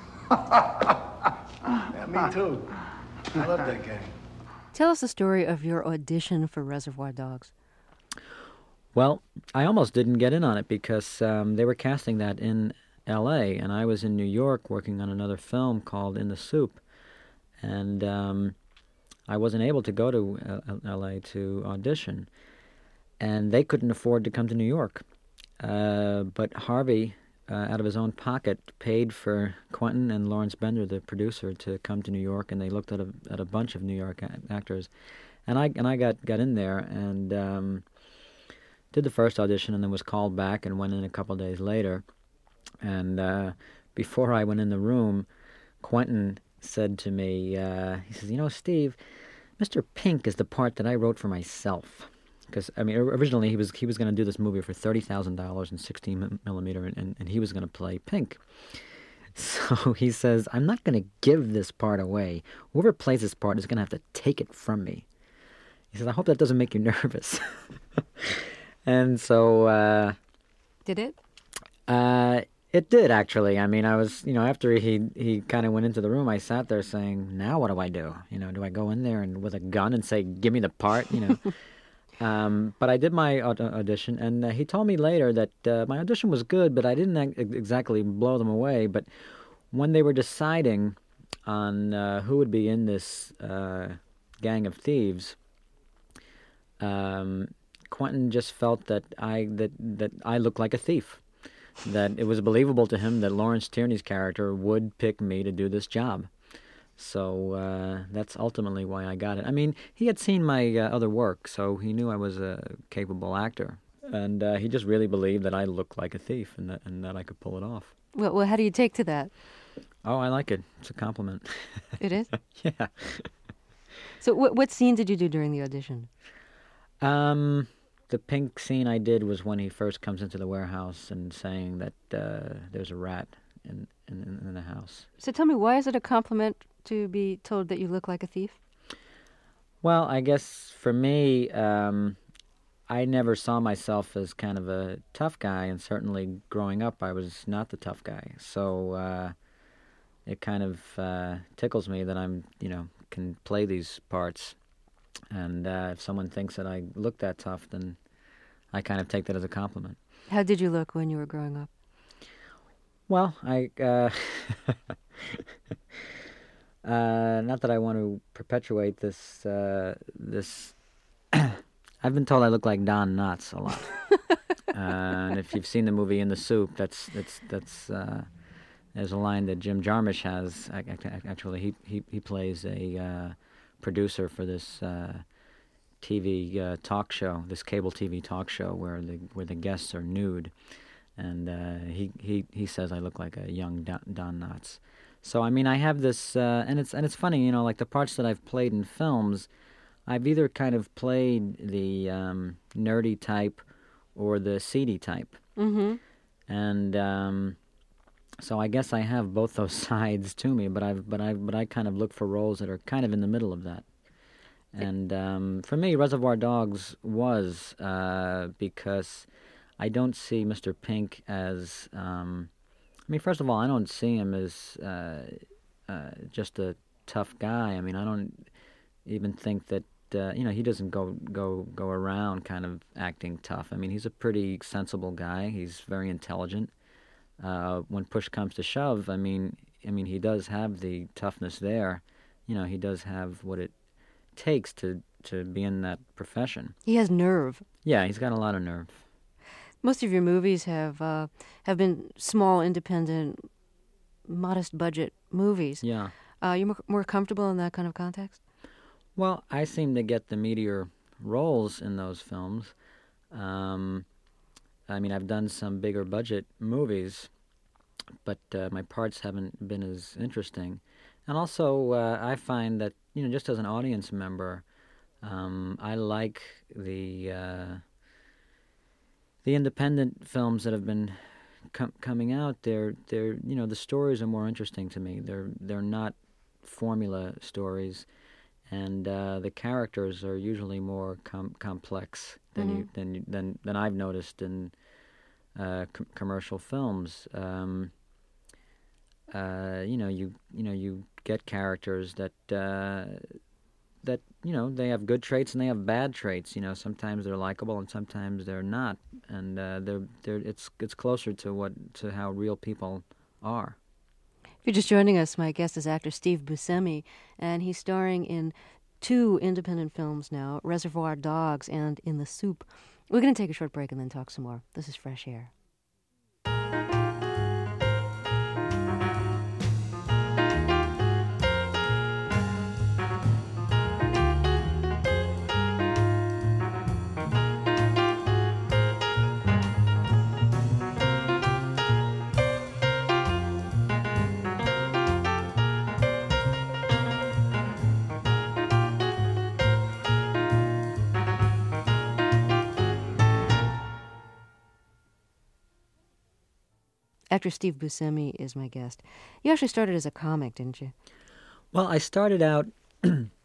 Yeah, me too. I love that guy.
Tell us the story of your audition for Reservoir Dogs.
Well, I almost didn't get in on it because um, they were casting that in L A, and I was in New York working on another film called In the Soup, and um, I wasn't able to go to L A to audition, and they couldn't afford to come to New York. Uh, but Harvey, uh, out of his own pocket, paid for Quentin and Lawrence Bender, the producer, to come to New York, and they looked at a at a bunch of New York a- actors, and I and I got, got in there and um, did the first audition, and then was called back and went in a couple of days later. And uh, before I went in the room, Quentin said to me, uh, he says, "You know, Steve, Mister Pink is the part that I wrote for myself." Because, I mean, originally he was he was going to do this movie for thirty thousand dollars in sixteen millimeter, and, and he was going to play Pink. So he says, "I'm not going to give this part away. Whoever plays this part is going to have to take it from me." He says, "I hope that doesn't make you nervous." And so uh,
Did it?
Uh, it did, actually. I mean, I was, you know, after he he kind of went into the room, I sat there saying, now what do I do? You know, do I go in there and with a gun and say, give me the part, you know? um, but I did my aud- audition, and uh, he told me later that uh, my audition was good, but I didn't ex- exactly blow them away. But when they were deciding on uh, who would be in this uh, gang of thieves, um, Quentin just felt that I that that I looked like a thief. That it was believable to him that Lawrence Tierney's character would pick me to do this job. So uh, that's ultimately why I got it. I mean, he had seen my uh, other work, so he knew I was a capable actor. And uh, he just really believed that I looked like a thief and that, and that I could pull it off.
Well, well, how do you take to that?
Oh, I like it. It's a compliment.
It is?
Yeah.
So what what scene did you do during the audition?
Um... The pink scene I did was when he first comes into the warehouse and saying that uh, there's a rat in, in in the house.
So tell me, why is it a compliment to be told that you look like a thief?
Well, I guess for me, um, I never saw myself as kind of a tough guy, and certainly growing up, I was not the tough guy. So uh, it kind of uh, tickles me that I'm, you know, can play these parts. And uh, if someone thinks that I look that tough, then I kind of take that as a compliment.
How did you look when you were growing up?
Well, I... Uh, uh, not that I want to perpetuate this... Uh, this. I've been told I look like Don Knotts a lot. uh, and if you've seen the movie In the Soup, that's... that's, that's uh, there's a line that Jim Jarmusch has. Actually, he, he, he plays a... Uh, producer for this uh, T V uh, talk show, this cable T V talk show where the where the guests are nude, and uh, he he he says I look like a young Don, Don Knotts. So I mean I have this, uh, and it's and it's funny, you know, like the parts that I've played in films, I've either kind of played the um, nerdy type or the seedy type,
mm-hmm.
and. Um, So I guess I have both those sides to me, but I've but I but I kind of look for roles that are kind of in the middle of that. And um, for me, Reservoir Dogs was uh, because I don't see Mister Pink as. Um, I mean, first of all, I don't see him as uh, uh, just a tough guy. I mean, I don't even think that uh, you know he doesn't go go go around kind of acting tough. I mean, he's a pretty sensible guy. He's very intelligent. Uh, when push comes to shove, I mean, I mean, he does have the toughness there. You know, he does have what it takes to, to be in that profession.
He has nerve.
Yeah, he's got a lot of nerve.
Most of your movies have uh, have been small, independent, modest budget movies.
Yeah.
Uh, you more, more comfortable in that kind of context?
Well, I seem to get the meatier roles in those films. Um, I mean, I've done some bigger budget movies, but uh, my parts haven't been as interesting. And also, uh, I find that, you know, just as an audience member, um, I like the uh, the independent films that have been com- coming out. They're they're you know the stories are more interesting to me. They're they're not formula stories, and uh, the characters are usually more com- complex than
mm-hmm.
you than you, than than I've noticed in uh, com- commercial films. Um, uh, you know, you you know you get characters that uh, that you know they have good traits and they have bad traits. You know, sometimes they're likable and sometimes they're not, and uh, they're they're it's it's closer to what to how real people are.
If you're just joining us, my guest is actor Steve Buscemi, and he's starring in two independent films now, Reservoir Dogs and In the Soup. We're going to take a short break and then talk some more. This is Fresh Air. Actor Steve Buscemi is my guest. You actually started as a comic, didn't you?
Well, I started out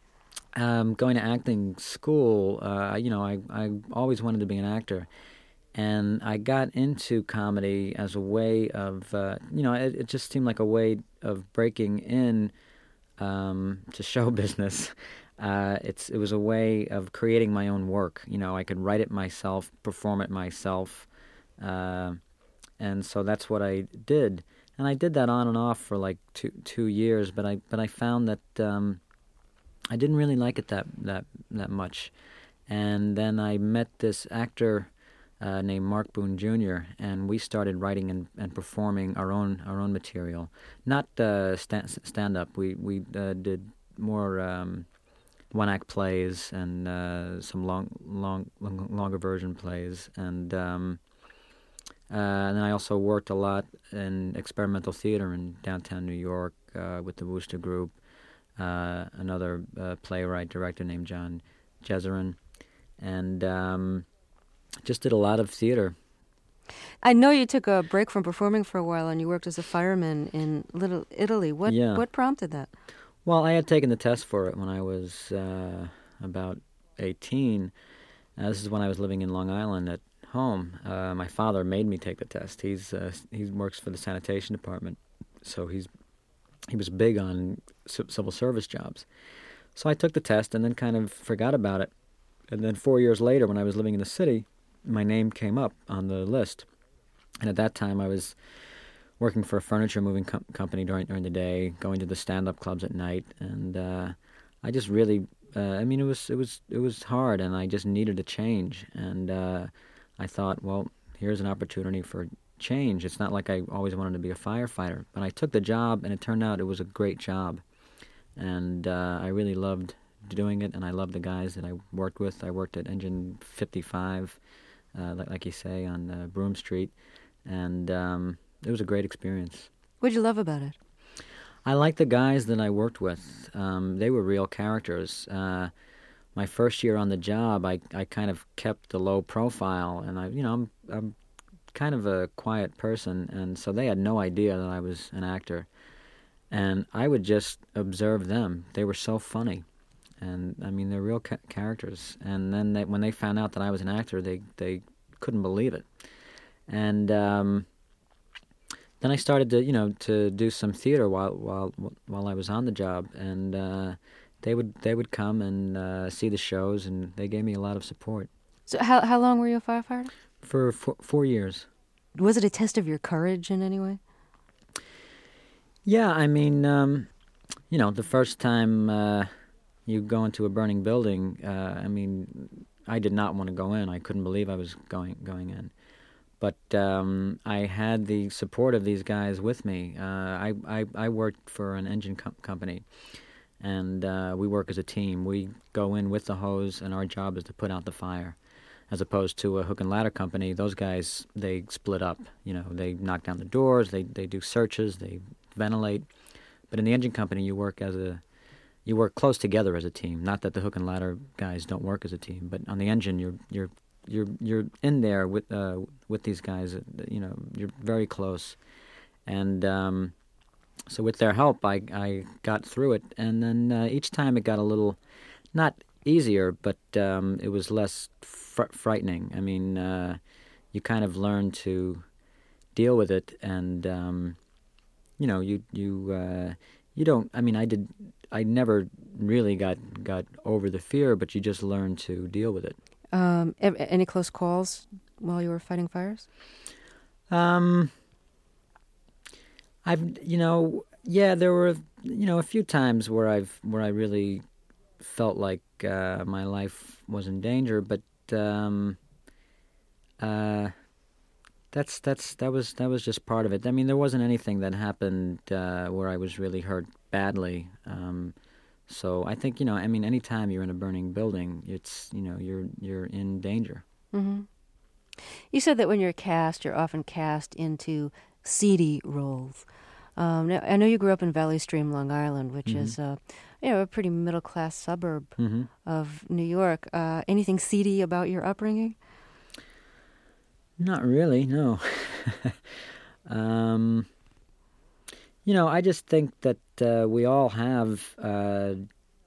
um, going to acting school. Uh, you know, I, I always wanted to be an actor. And I got into comedy as a way of, uh, you know, it, it just seemed like a way of breaking in um, to show business. Uh, it's it was a way of creating my own work. You know, I could write it myself, perform it myself, uh, and so that's what I did. And I did that on and off for like two two years. But I but I found that um, I didn't really like it that that that much. And then I met this actor Uh, named Mark Boone Junior, and we started writing and, and performing our own our own material. Not uh, sta- stand up. We we uh, did more um, one act plays and uh, some long long longer version plays, and um, uh, and then I also worked a lot in experimental theater in downtown New York uh, with the Wooster Group. Uh, another uh, playwright director named John Jezerin, and um, just did a lot of theater.
I know you took a break from performing for a while and you worked as a fireman in Little Italy. What
Yeah.
what prompted that?
Well, I had taken the test for it when I was uh, about eighteen. Uh, this is when I was living in Long Island at home. Uh, my father made me take the test. He's uh, he works for the sanitation department, so he's he was big on c- civil service jobs. So I took the test and then kind of forgot about it. And then four years later, when I was living in the city, my name came up on the list. And at that time, I was working for a furniture moving com- company during during the day, going to the stand-up clubs at night, and uh, I just really, uh, I mean, it was it was it was hard, and I just needed a change. And uh, I thought, well, here's an opportunity for change. It's not like I always wanted to be a firefighter, but I took the job, and it turned out it was a great job, and uh, I really loved doing it, and I loved the guys that I worked with. I worked at Engine fifty-five. Uh, like, like you say, on uh, Broome Street, and um, it was a great experience.
What did you love about it?
I liked the guys that I worked with. Um, they were real characters. Uh, my first year on the job, I, I kind of kept the low profile, and I, you know, I'm, I'm kind of a quiet person, and so they had no idea that I was an actor. And I would just observe them. They were so funny. And, I mean, they're real ca- characters. And then they, when they found out that I was an actor, they, they couldn't believe it. And um, then I started to, you know, to do some theater while while while I was on the job. And uh, they would they would come and uh, see the shows, and they gave me a lot of support.
So how how long were you a firefighter?
For four, four years.
Was it a test of your courage in any way?
Yeah, I mean, um, you know, the first time... Uh, You go into a burning building. Uh, I mean, I did not want to go in. I couldn't believe I was going going in. But um, I had the support of these guys with me. Uh, I, I I worked for an engine com- company, and uh, we work as a team. We go in with the hose, and our job is to put out the fire, as opposed to a hook and ladder company. Those guys, they split up. You know, they knock down the doors. They they do searches. They ventilate. But in the engine company, you work as a You work close together as a team. Not that the hook and ladder guys don't work as a team, but on the engine, you're you're you're you're in there with uh, with these guys. You know, you're very close, and um, so with their help, I I got through it. And then uh, each time it got a little, not easier, but um, it was less fr- frightening. I mean, uh, you kind of learn to deal with it, and um, you know, you you uh, you don't. I mean, I did. I never really got got over the fear, but you just learn to deal with it.
Um, any close calls while you were fighting fires?
Um, I've, you know, yeah, there were, you know, a few times where I've where I really felt like uh, my life was in danger, but um, uh, that's that's that was that was just part of it. I mean, there wasn't anything that happened uh, where I was really hurt badly. Um, so I think, you know, I mean, anytime you're in a burning building, it's, you know, you're you're in danger.
Mm-hmm. You said that when you're cast, you're often cast into seedy roles. Um, now, I know you grew up in Valley Stream, Long Island, which
Mm-hmm.
is, uh, you know, a pretty middle-class suburb
Mm-hmm.
of New York. Uh, anything seedy about your upbringing?
Not really, no. um, you know, I just think that uh, we all have, uh,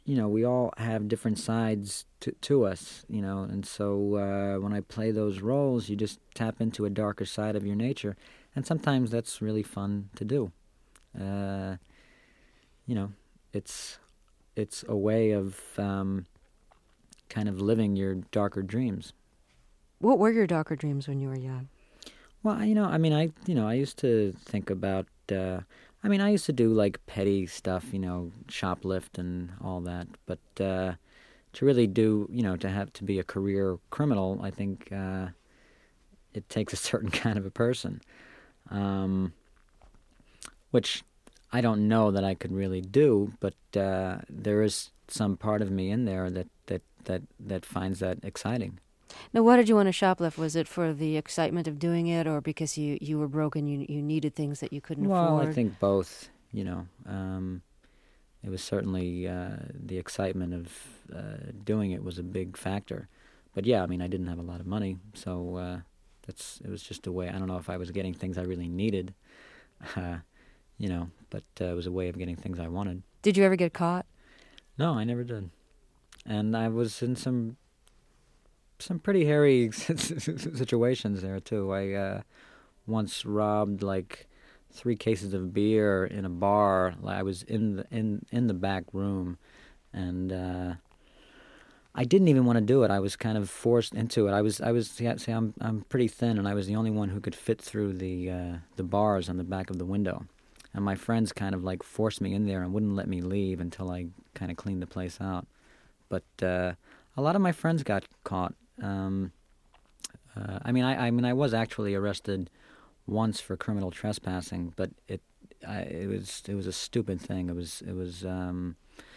you know, we all have different sides to, to us, you know, and so uh, when I play those roles, you just tap into a darker side of your nature, and sometimes that's really fun to do. Uh, you know, it's it's a way of um, kind of living your darker dreams.
What were your darker dreams when you were young?
Well, you know, I mean, I you know, I used to think about. Uh, I mean, I used to do like petty stuff, you know, shoplift and all that. But uh, to really do, you know, to have to be a career criminal, I think uh, it takes a certain kind of a person, um, which I don't know that I could really do. But uh, there is some part of me in there that that that that finds that exciting.
Now, why did you want to shoplift? Was it for the excitement of doing it, or because you, you were broke and you you needed things that you couldn't
well,
afford?
Well, I think both, you know. Um, it was certainly uh, the excitement of uh, doing it was a big factor. But yeah, I mean, I didn't have a lot of money, so uh, that's it was just a way. I don't know if I was getting things I really needed, uh, you know, but uh, it was a way of getting things I wanted.
Did you ever get caught?
No, I never did. And I was in some... some pretty hairy situations there too. I uh, once robbed like three cases of beer in a bar. I was in the in in the back room, and uh, I didn't even want to do it. I was kind of forced into it. I was I was see, see I'm I'm pretty thin, and I was the only one who could fit through the uh, the bars on the back of the window. And my friends kind of like forced me in there and wouldn't let me leave until I kind of cleaned the place out. But uh, a lot of my friends got caught. Um, uh, I mean, I, I mean, I was actually arrested once for criminal trespassing, but it, I, it was, it was a stupid thing. It was, it was, um,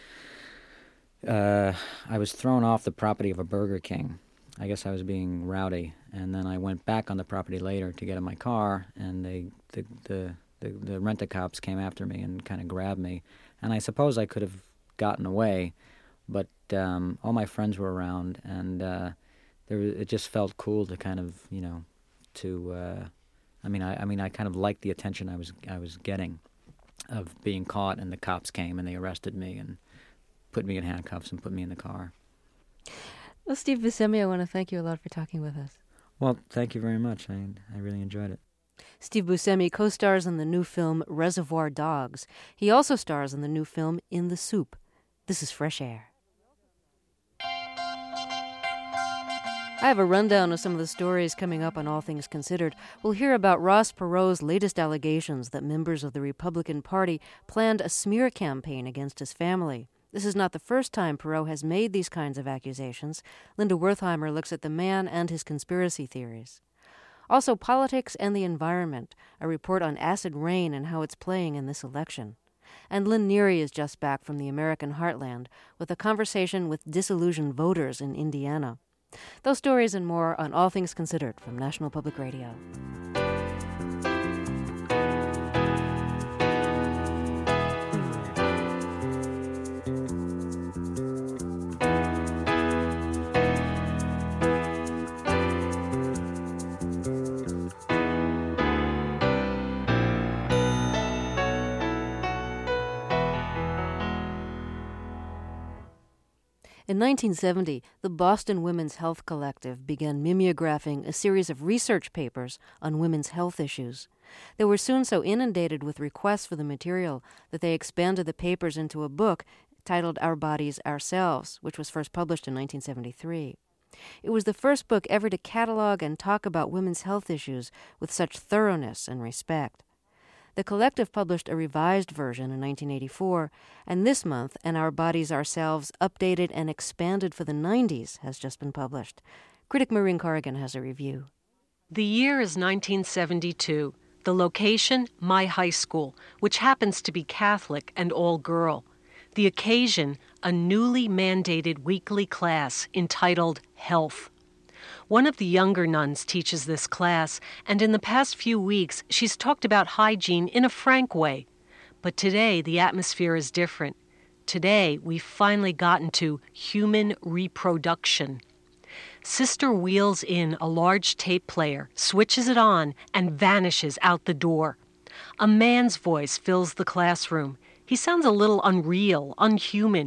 uh, I was thrown off the property of a Burger King. I guess I was being rowdy, and then I went back on the property later to get in my car, and they, the, the, the, the rent-a-cops came after me and kind of grabbed me, and I suppose I could have gotten away, but um, all my friends were around, and uh, There, it just felt cool to kind of, you know, to. Uh, I mean, I, I mean, I kind of liked the attention I was, I was getting, of being caught, and the cops came and they arrested me and put me in handcuffs and put me in the car.
Well, Steve Buscemi, I want to thank you a lot for talking with us.
Well, thank you very much. I, I really enjoyed it.
Steve Buscemi co-stars in the new film Reservoir Dogs. He also stars in the new film In the Soup. This is Fresh Air. I have a rundown of some of the stories coming up on All Things Considered. We'll hear about Ross Perot's latest allegations that members of the Republican Party planned a smear campaign against his family. This is not the first time Perot has made these kinds of accusations. Linda Wertheimer looks at the man and his conspiracy theories. Also, politics and the environment, a report on acid rain and how it's playing in this election. And Lynn Neary is just back from the American heartland with a conversation with disillusioned voters in Indiana. Those stories and more on All Things Considered from National Public Radio. In nineteen seventy, the Boston Women's Health Collective began mimeographing a series of research papers on women's health issues. They were soon so inundated with requests for the material that they expanded the papers into a book titled Our Bodies, Ourselves, which was first published in nineteen seventy-three. It was the first book ever to catalog and talk about women's health issues with such thoroughness and respect. The collective published a revised version in nineteen eighty-four, and this month, an Our Bodies, Ourselves, updated and expanded for the nineties, has just been published. Critic Maureen Corrigan has a review.
The year is nineteen seventy-two. The location, my high school, which happens to be Catholic and all-girl. The occasion, a newly mandated weekly class entitled Health. One of the younger nuns teaches this class, and in the past few weeks, she's talked about hygiene in a frank way. But today, the atmosphere is different. Today, we've finally gotten to human reproduction. Sister wheels in a large tape player, switches it on, and vanishes out the door. A man's voice fills the classroom. He sounds a little unreal, unhuman.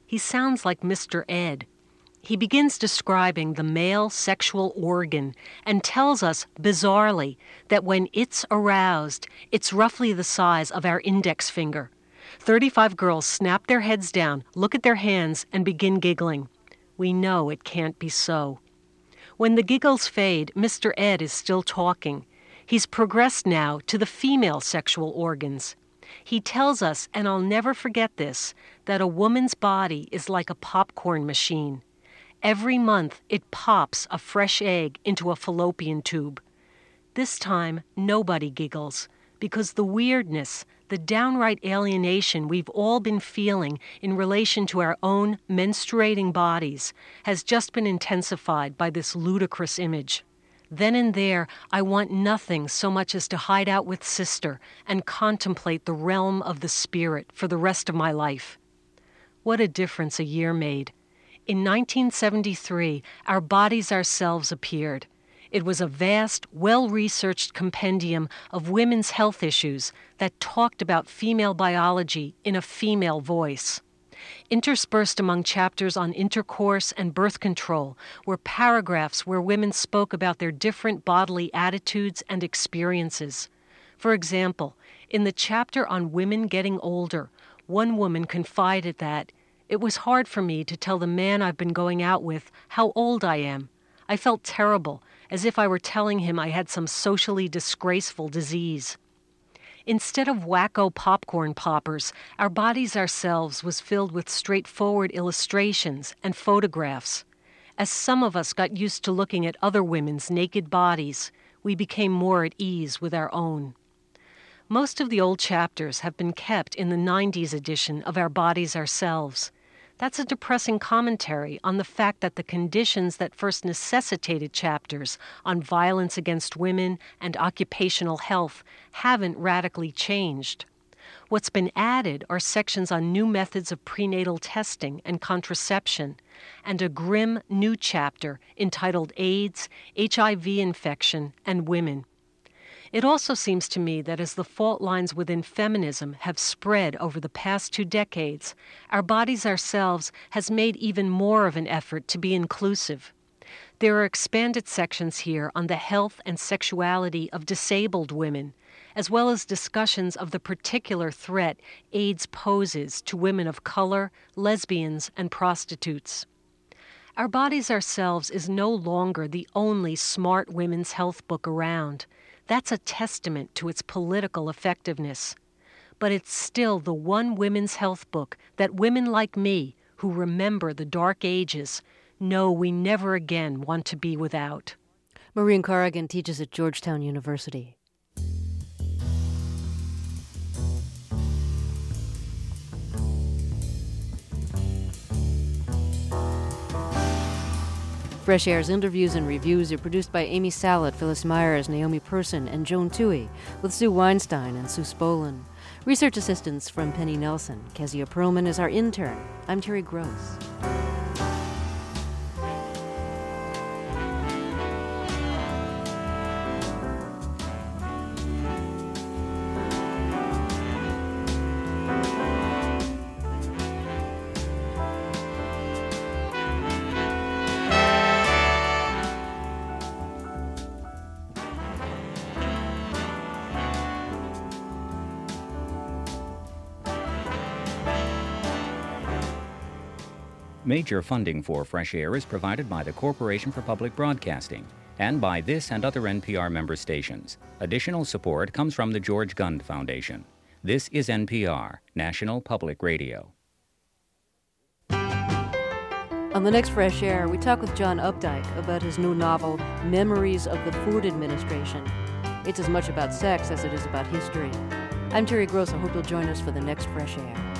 He sounds like Mister Ed. He begins describing the male sexual organ and tells us, bizarrely, that when it's aroused, it's roughly the size of our index finger. thirty-five girls snap their heads down, look at their hands, and begin giggling. We know it can't be so. When the giggles fade, Mister Ed is still talking. He's progressed now to the female sexual organs. He tells us, and I'll never forget this, that a woman's body is like a popcorn machine. Every month, it pops a fresh egg into a fallopian tube. This time, nobody giggles, because the weirdness, the downright alienation we've all been feeling in relation to our own menstruating bodies has just been intensified by this ludicrous image. Then and there, I want nothing so much as to hide out with Sister and contemplate the realm of the spirit for the rest of my life. What a difference a year made. In nineteen seventy-three, Our Bodies Ourselves appeared. It was a vast, well-researched compendium of women's health issues that talked about female biology in a female voice. Interspersed among chapters on intercourse and birth control were paragraphs where women spoke about their different bodily attitudes and experiences. For example, in the chapter on women getting older, one woman confided that, "It was hard for me to tell the man I've been going out with how old I am. I felt terrible, as if I were telling him I had some socially disgraceful disease." Instead of wacko popcorn poppers, Our Bodies Ourselves was filled with straightforward illustrations and photographs. As some of us got used to looking at other women's naked bodies, we became more at ease with our own. Most of the old chapters have been kept in the nineties edition of Our Bodies Ourselves. That's a depressing commentary on the fact that the conditions that first necessitated chapters on violence against women and occupational health haven't radically changed. What's been added are sections on new methods of prenatal testing and contraception, and a grim new chapter entitled AIDS, H I V infection, and women. It also seems to me that as the fault lines within feminism have spread over the past two decades, Our Bodies Ourselves has made even more of an effort to be inclusive. There are expanded sections here on the health and sexuality of disabled women, as well as discussions of the particular threat AIDS poses to women of color, lesbians, and prostitutes. Our Bodies Ourselves is no longer the only smart women's health book around. That's a testament to its political effectiveness. But it's still the one women's health book that women like me, who remember the dark ages, know we never again want to be without.
Maureen Corrigan teaches at Georgetown University. Fresh Air's interviews and reviews are produced by Amy Salat, Phyllis Myers, Naomi Person, and Joan Toohey, with Sue Weinstein and Sue Spolin. Research assistance from Penny Nelson. Kezia Perlman is our intern. I'm Terry Gross.
Major funding for Fresh Air is provided by the Corporation for Public Broadcasting and by this and other N P R member stations. Additional support comes from the George Gund Foundation. This is N P R, National Public Radio.
On the next Fresh Air, we talk with John Updike about his new novel, Memories of the Food Administration. It's as much about sex as it is about history. I'm Terry Gross. I hope you'll join us for the next Fresh Air.